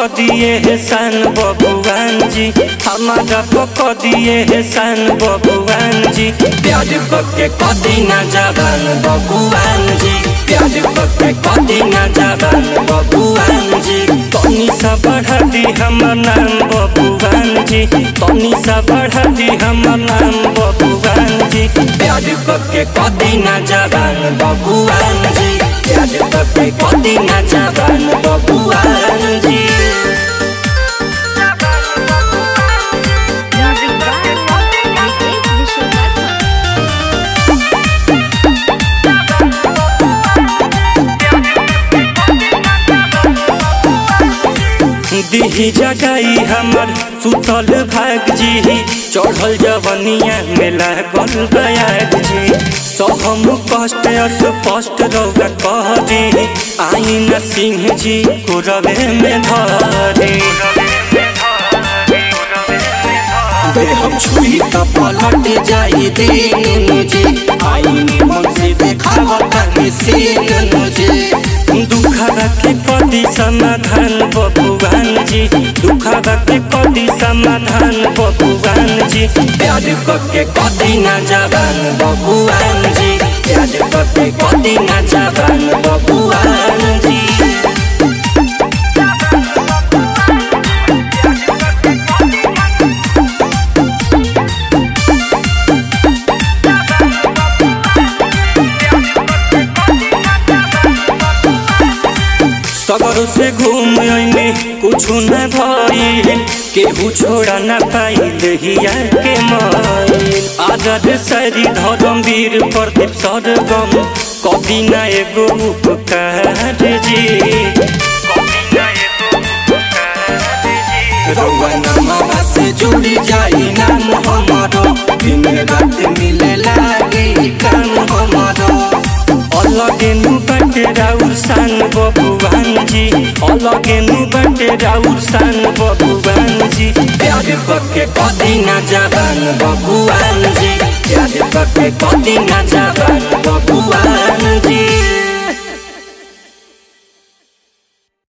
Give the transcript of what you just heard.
दिए एहसान बबुआन जी, हमारा पक दिए एहसान बबुआन जी। प्यार करके कदी ना जवान बबुआन जी, प्यार करके कदी ना जवान बबुआन जी। तनी सा बढ़ा दी हमर नाम बबुआन जी, तनी सा बढ़ा दी हमर नाम बबुआन जी। प्यार करके कदी ना जवान बबुआन जी, प्यार करके कदी ना जवान बबुआन जी। दिही जगाई हमर सुतल भाग जी, चढ़ल जवनिया में लागल बयाग जी। सहम कष्ट स्पष्ट रौगा कह दी, आई न सिंह जी कुरवे में धरे। हम छुई तो पलट जाई दिन जी, आई मन से देखावता सीन जी। दुखा के कदी समाधान बबुआन जी, दुखा के कदी समाधान बबुआन जी। प्यार करके कदी ना जवान बबुआन जी, प्यार करके कदी ना जवान बबुआन जी। सगर से घूम आईने कुछ न भइल, केहू छोड़ा न पाइल हिया के माइल। आजाद सारी धर्मवीर प्रदीप सरगम कदी ना एगो उपकार जी। रउआ नामा से जुड़ी जाई नाम हमारो, दिन रात मिले लागी काम हमारो। अलगे नु बाटे राउर सान बबुआन जी, अलगे नु बाटे राउर सान बबुआन जी। प्यार करके कदी ना जवान बबुआन जी, प्यार करके कदी ना जवान बबुआन जी।